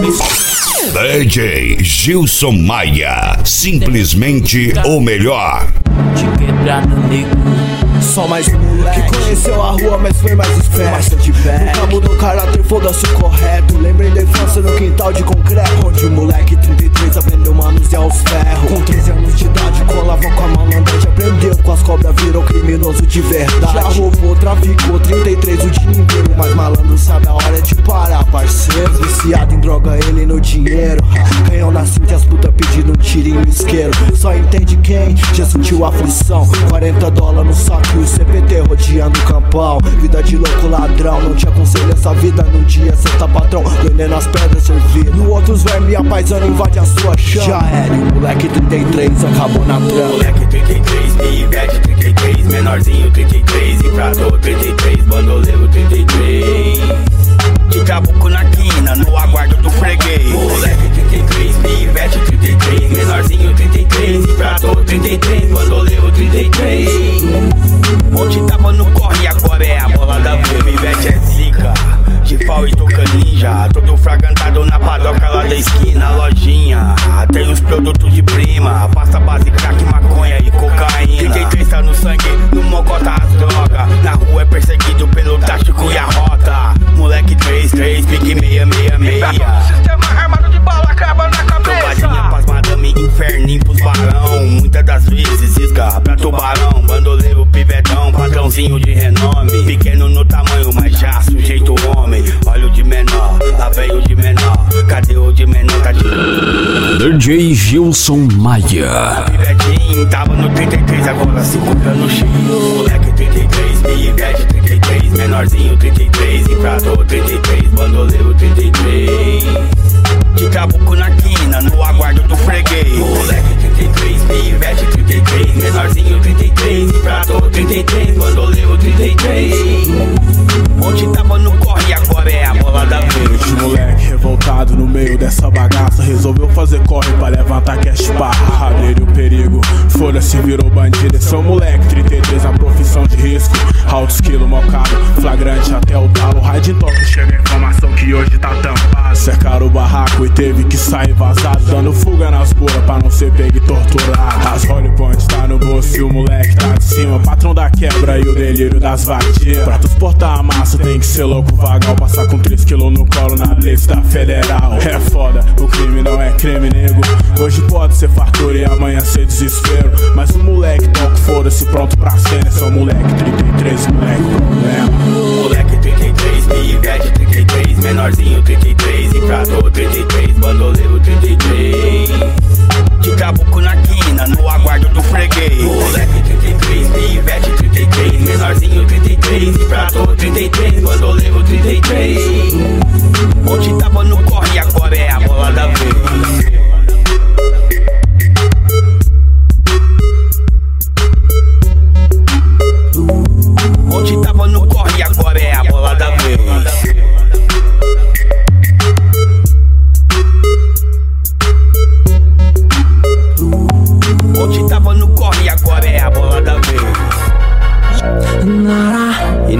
DJ Gilson Maia, simplesmente o melhor. De quebrar no nego, só mais um moleque que conheceu a rua, mas foi mais esperto. Nunca mudou caráter, foda-se o correto. Lembrei da infância no quintal de concreto, onde o moleque 33 aprendeu manusear os ferros. Com 13 anos de idade, colava com a malandragem. Aprendeu com as cobras, virou criminoso de verdade. Já roubou, traficou 33 o dia inteiro. Mas malandro sabe a hora de parar, parceiro. Viciado em droga, ele no dinheiro. Canhão na cinta e as putas pedindo um tirinho no isqueiro. Só entende quem já sentiu aflição. $40 no saco e o CPT rodeando o campão. Vida de louco ladrão, não te aconselho essa vida num dia. Cê tá patrão, vendendo as pedras servidas. No outros verme a paisana invade a sua chama. Já era, o moleque 33 acabou na trama. Moleque 33, pivete 33, menorzinho 33, infrador 33, bandoleiro 33. De trabuco na quina, no aguardo do freguês. Moleque 33, pivete 33, menorzinho 33, infrador 33, bandoleiro 33. Ontem tava no corre, agora é a bola da vez. Pivete é zica, de pau e touca ninja. Todo fragmentado na padoca lá da esquina, lojinha. Tem os produtos de prima, pasta base, crack, maconha e cocaína. 33 tá no sangue, no mocota as drogas. Na rua é perseguido pelo tático e a rota. Moleque 33, pique 666. Sistema armado de bala, acaba na cabeça. Tomadinha pras madame, inferninho pros barão. Muitas das vezes isca pra tubarão. Bandoleiro, pivetão, padrãozinho de renome. Pequeno no tamanho, mas já sujeito homem. Olha o de menor, lá veio o de menor. Cadê o de menor? Tá de... DJ Gilson Maia. Pivetinho, tava no 33, agora se compra no X. Moleque 33, pivete 33, menorzinho 33, infrador 33, bandoleiro 33. De trabuco na quina, no aguardo do freguês. Moleque 33, pivete 33, menorzinho 33, infrador 33, bandoleiro 33. Ontem tava no corre, agora é a bola da vez. Esse moleque revoltado no meio dessa bagaça resolveu fazer corre pra levantar cash barra. Dele o perigo, foda-se, virou bandido. Esse é o moleque 33, a profissão de risco. Alto esquilo, mocado, flagrante até o talo. Raid em toque, chega a informação que hoje tá tampado. Cercaram o barraco e teve que sair vazado, dando fuga nas boas pra não ser pego e torturado. As Holy Point tá no bolso e o moleque tá de cima. Patrão da quebra e o delírio das vadias. Pra transportar a massa tem que ser louco vagal. Passar com 3 quilos no colo na lista federal. É foda, o crime não é crime, nego. Hoje pode ser fartura e amanhã ser desespero. Mas o moleque toca, foda-se, pronto pra cena. É só moleque 33, moleque problema. Moleque 33, pivete 33, menorzinho 33, infrador 33, bandoleiro 33. De trabuco na quina, no aguardo do freguês. Moleque 33, pivete 33, menorzinho 33, infrador 33, bandoleiro 33.